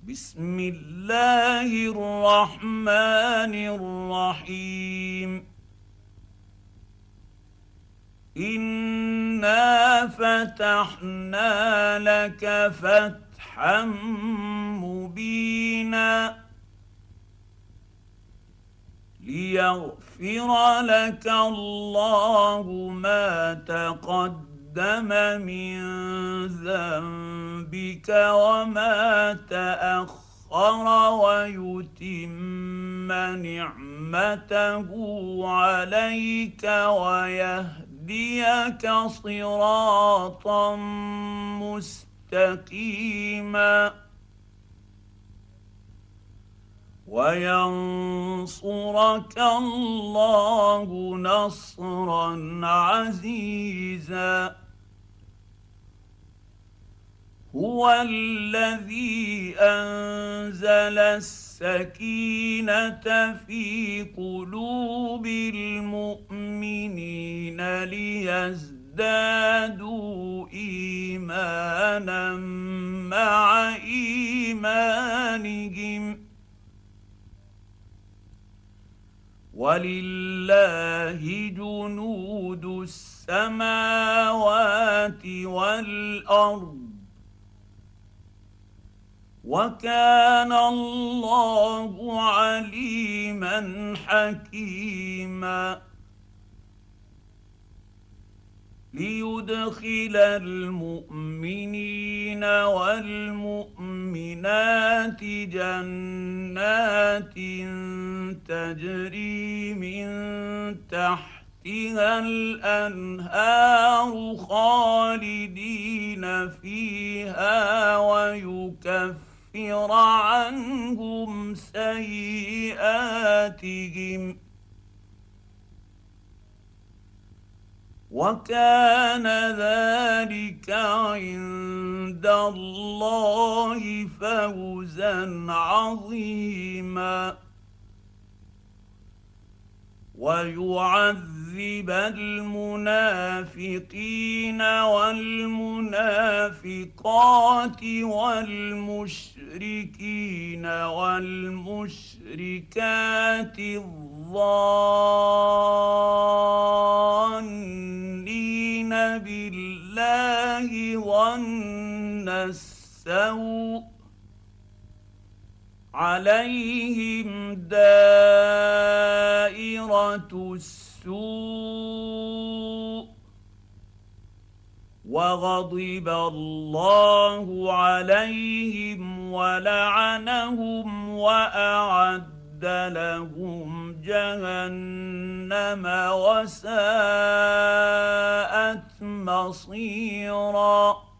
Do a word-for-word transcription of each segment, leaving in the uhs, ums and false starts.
بسم الله الرحمن الرحيم إنا فتحنا لك فتحا مبينا ليغفر لك الله ما تقدم من ذنبك وما تأخر ويتم نعمته عليك ويهديك صراطا مستقيما وينصرك الله نصرا عزيزا هو الذي أنزل السكينة في قلوب المؤمنين ليزدادوا إيمانا مع إيمانهم ولله جنود السماوات والأرض وكان الله عليما حكيما ليدخل المؤمنين والمؤمنات جنات تجري من تحتها الأنهار خالدين فيها ويكفر عنهم سيئاتهم وكان ذلك عند الله فوزا عظيما ويعذب المنافقين والمنافقات والمشركين والمشركات الظانين بالله ظن السوء عليهم دائرة السوء وغضب الله عليهم ولعنهم وأعد لهم جهنم وساءت مصيرا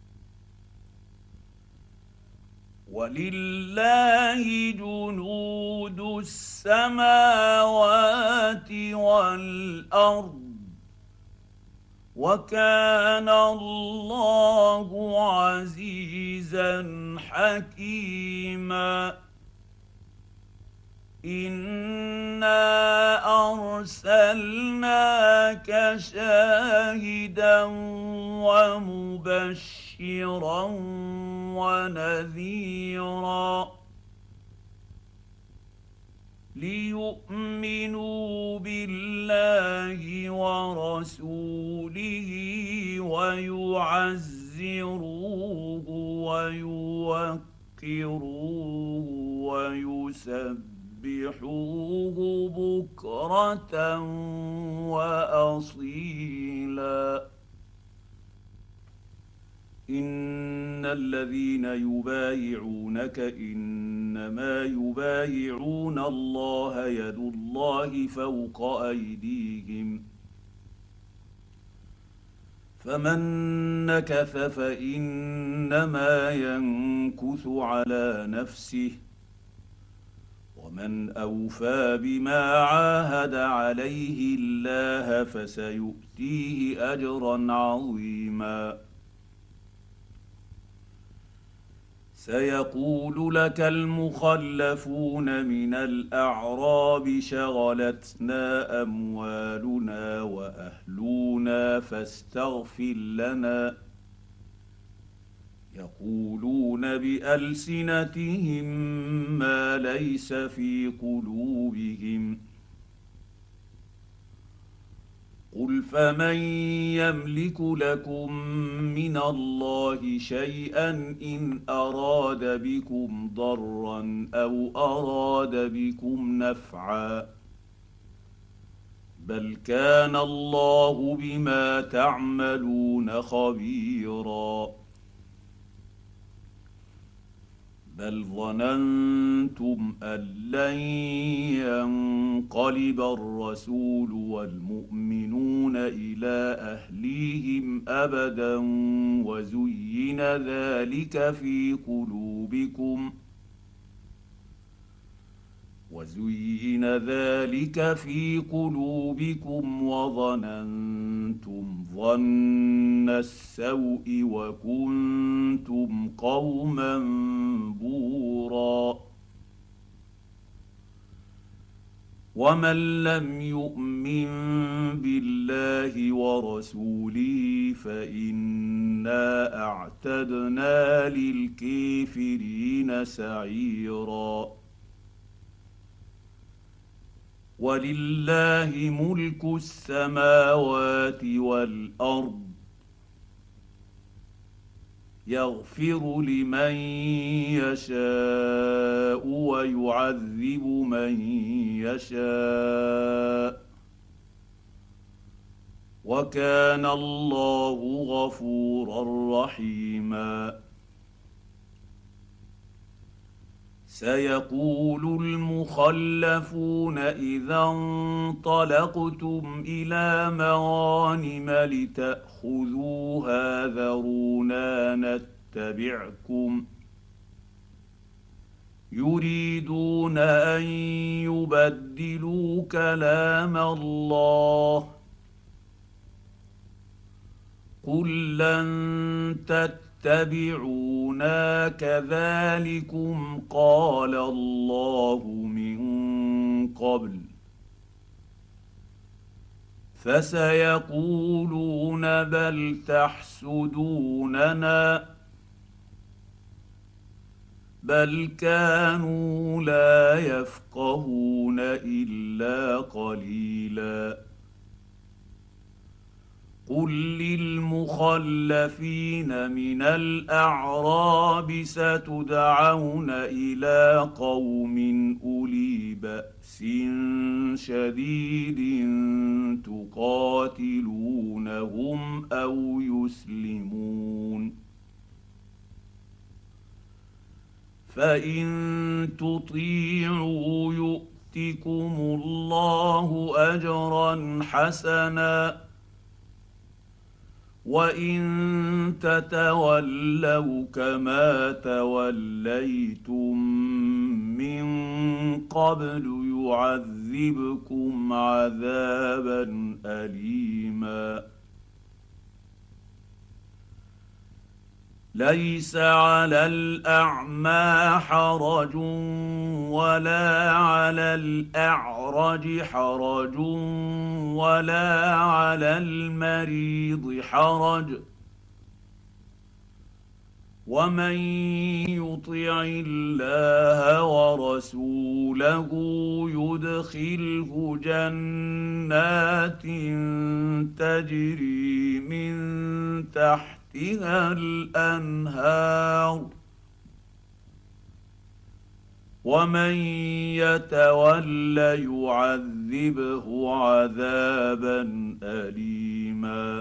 ولله جنود السماوات والأرض وكان الله عزيزا حكيما إنا أرسلناك شاهدا ومبشرا ونذيرا ليؤمنوا بالله ورسوله ويعزروه ويوقروه ويسبحوه بكرة وأصيلا إن الذين يبايعونك إنما يبايعون الله يد الله فوق أيديهم فمن نكث فإنما ينكث على نفسه ومن أوفى بما عاهد عليه الله فسيؤتيه أجرا عظيما سيقول لك المخلفون من الأعراب شغلتنا أموالنا وأهلنا فاستغفر لنا يقولون بألسنتهم ما ليس في قلوبهم قل فمن يملك لكم من الله شيئا إن أراد بكم ضرا أو أراد بكم نفعا بل كان الله بما تعملون خبيرا بل ظننتم أن لن ينقلب الرسول والمؤمنون إلى أهليهم أبدا وزين ذلك في قلوبكم وزين ذلك في قلوبكم وظننتم ظن السوء وكنتم قوما بورا ومن لم يؤمن بالله ورسوله فإنا أعتدنا للكافرين سعيرا ولله ملك السماوات والأرض يغفر لمن يشاء ويعذب من يشاء وكان الله غفورا رحيما سيقول المخلفون إذا انطلقتم إلى مغانم لتأخذوها ذرونا نتبعكم يريدون أن يبدلوا كلام الله قل لن تتبعونا كذلكم قال الله من قبل فسيقولون بل تحسدوننا بل كانوا لا يفقهون إلا قليلا قل للمخلفين من الأعراب ستدعون إلى قوم أولي بأس شديد تقاتلونهم أو يسلمون فإن تطيعوا يؤتكم الله أجرا حسنا وإن تتولوا كما توليتم من قبل يعذبكم عذابا أليما ليس على الأعمى حرج ولا على الأعرج حرج ولا على المريض حرج ومن يطع الله ورسوله يدخله جنات تجري من تحت تحتها الأنهار ومن يتول يعذبه عذابا أليما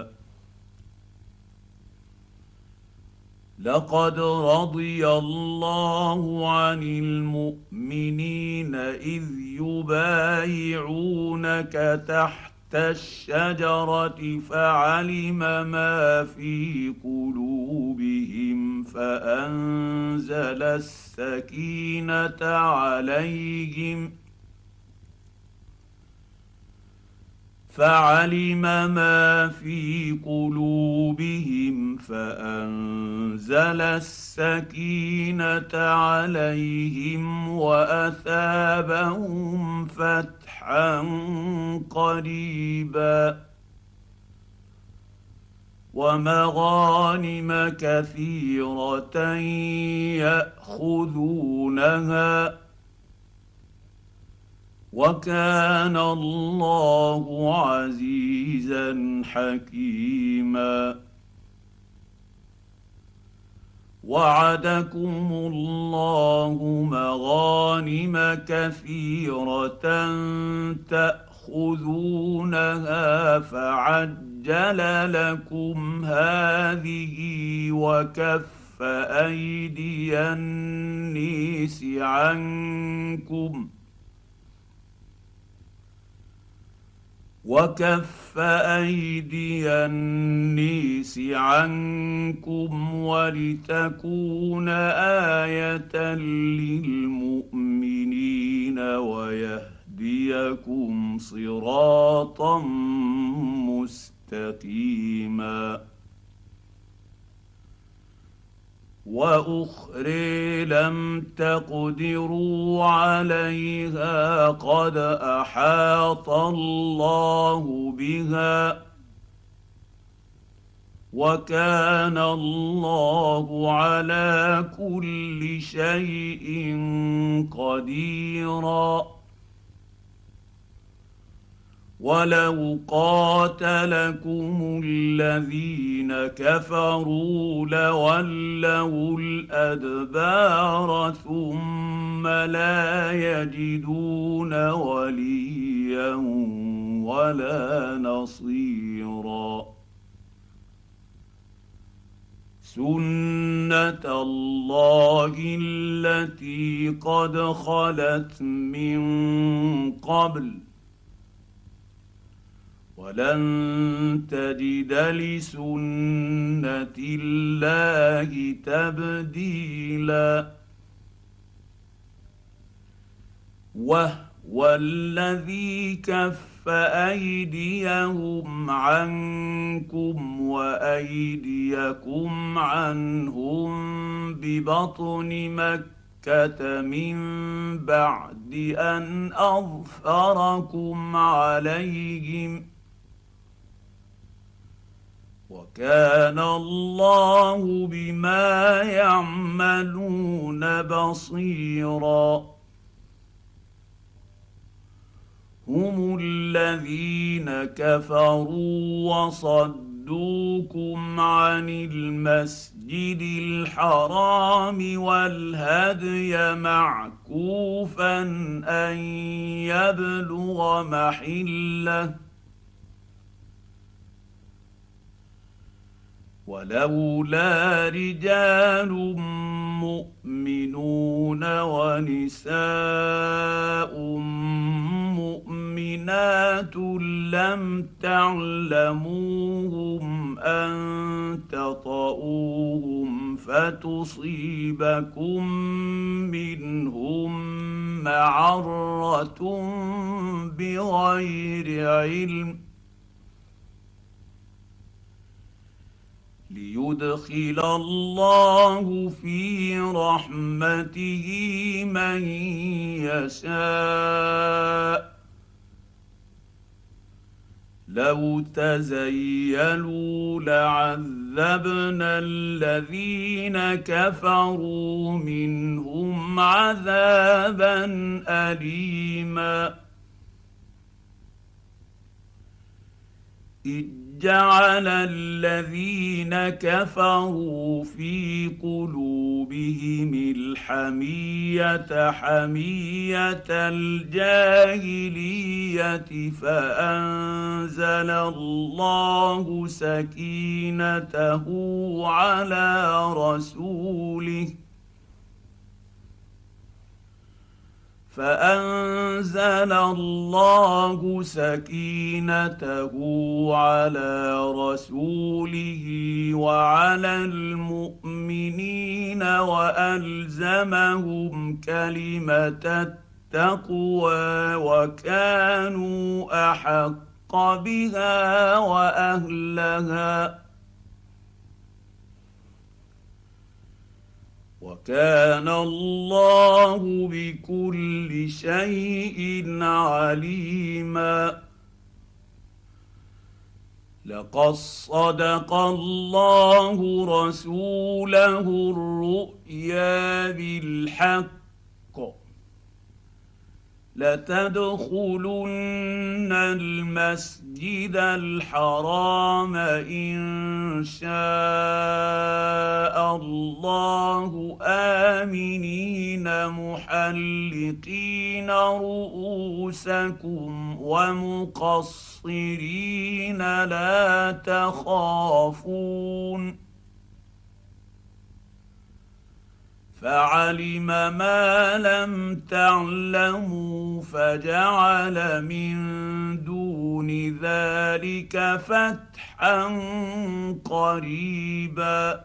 لقد رضي الله عن المؤمنين إذ يبايعونك تحت الشجرة فعلم ما في قلوبهم فأنزل السكينة عليهم فعلم ما في قلوبهم فأنزل السكينة عليهم وأثابهم فتحا قريبا ومغانم كثيرة يأخذونها وكان الله عزيزا حكيما وعدكم الله مغانم كثيرة تأخذونها فعجل لكم هذه وكف أيدي النيس عنكم وكف أيدي النيس عنكم ولتكون آية للمؤمنين ويهديكم صراطا مستقيما وأخرى لم تقدروا عليها قد أحاط الله بها وكان الله على كل شيء قديرا ولو قاتلكم الذين كفروا لولوا الأدبار ثم لا يجدون وليا ولا نصيرا سنة الله التي قد خلت من قبل ولن تجد لسنة الله تبديلا وهو الذي كف أيديهم عنكم وأيديكم عنهم ببطن مكة من بعد أن أظفركم عليهم وكان الله بما يعملون بصيرا هم الذين كفروا وصدوكم عن المسجد الحرام والهدي معكوفا أن يبلغ محله ولولا رجال مؤمنون ونساء مؤمنات لم تعلموهم أن تطؤوهم فتصيبكم منهم معرة بغير علم ليدخل الله في رحمته من يشاء لو تزيلوا لعذبنا الذين كفروا منهم عذابا أليما إذ جعل الذين كفروا في قلوبهم الحمية حمية الجاهلية فأنزل الله سكينته على رسوله فأنزل الله سكينته على رسوله وعلى المؤمنين وألزمهم كلمة التقوى وكانوا أحق بها وأهلها وكان الله بكل شيء عليما لقد صدق الله رسوله الرؤيا بالحق لتدخلن المسجد الحرام إن شاء الله آمنين محلقين رؤوسكم ومقصرين لا تخافون فعلم ما لم تعلموا فجعل من دون ذلك فتحا قريبا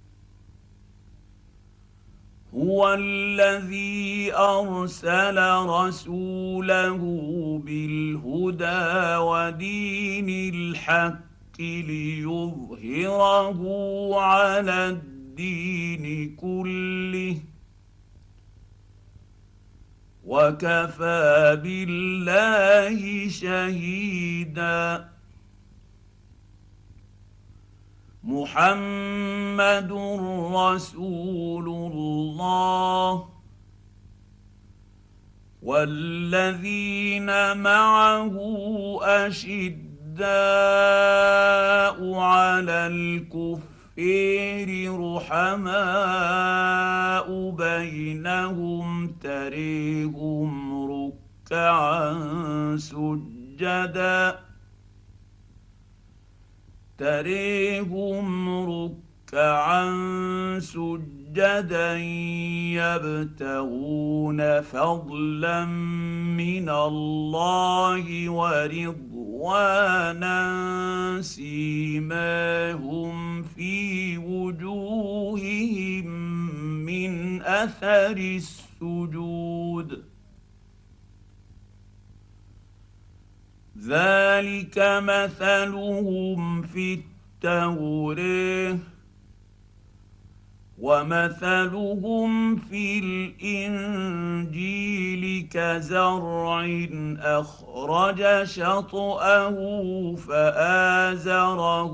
هو الذي أرسل رسوله بالهدى ودين الحق ليظهره على الدين الدين كله وكفى بالله شهيدا محمد رسول الله والذين معه أشداء على الكفر رحماء بينهم تريهم ركعا سجدا تريهم ركعا سجدا يبتغون فضلا من الله ورضوانا سيماهم في وجوههم من أثر السجود ذلك مثلهم في التوراة ومثلهم في الإنجيل كزرع أخرج شطأه فآزره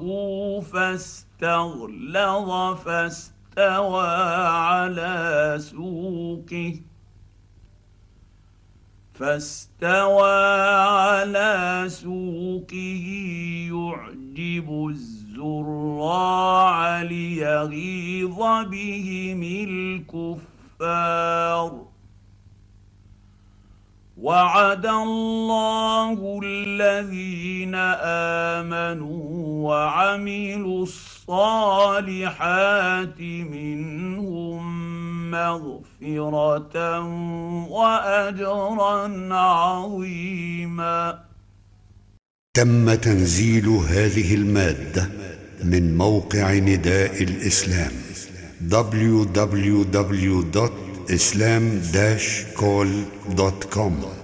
فاستغلظ فاستوى على سوقه فاستوى على سوقه يعجب الزراع ليغيظ بهم الكفار وعد الله الذين آمنوا وعملوا الصالحات منهم مغفرة وأجرا عظيما. تم تنزيل هذه المادة من موقع نداء الإسلام دبليو دبليو دبليو دوت إسلام داش كول دوت كوم.